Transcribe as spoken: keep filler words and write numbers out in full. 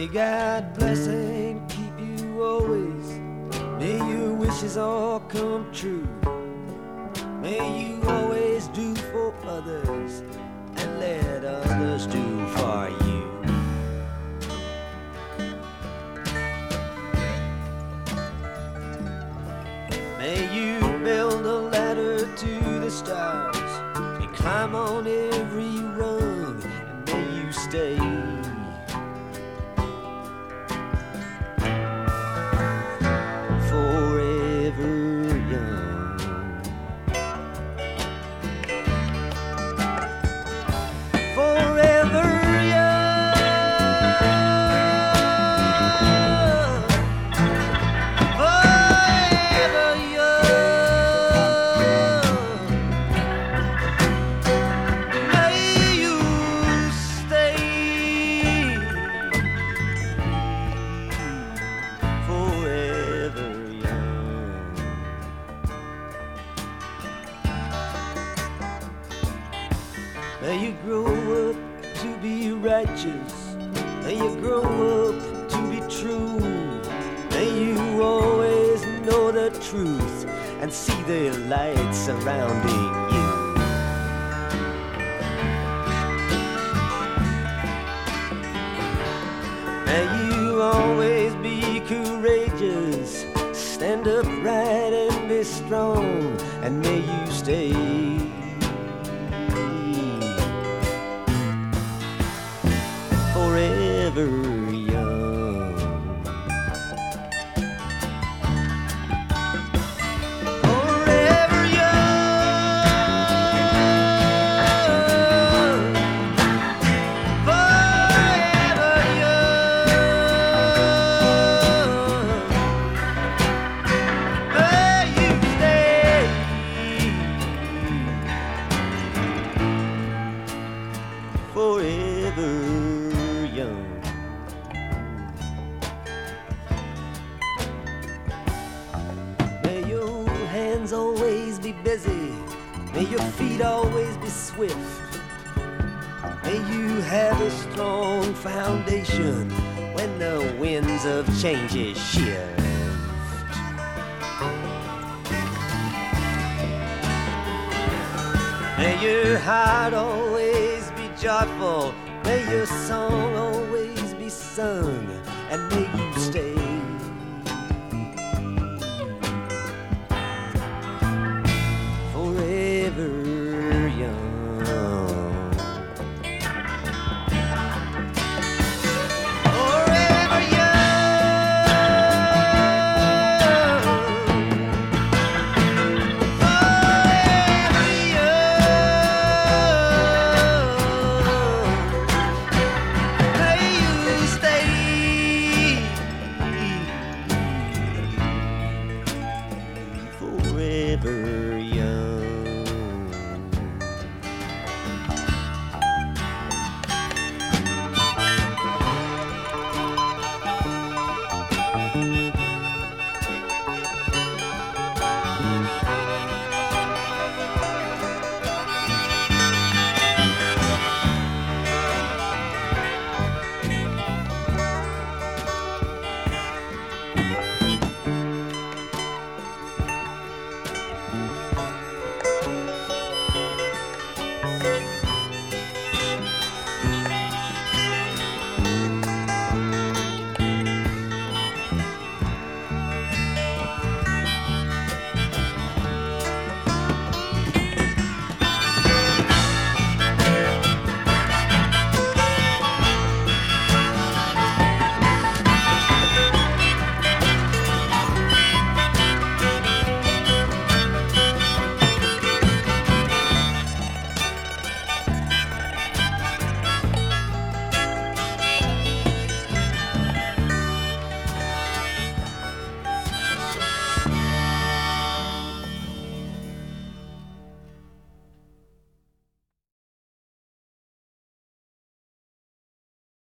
May God bless and keep you always. May your wishes all come true. May you always do for others and let others do for you. May you build a ladder to the stars and climb on every rung, and may you stay forever young. Forever May you grow up to be righteous. May you grow up to be true. May you always know the truth and see the light surrounding you. May you always be courageous. Stand upright and be strong, and may you stay forever young. Forever young. Forever young. May you stay forever young. May your hands always be busy. May your feet always be swift. May you have a strong foundation when the winds of change shift. May your heart always be joyful. May your song always be sung, and may you stay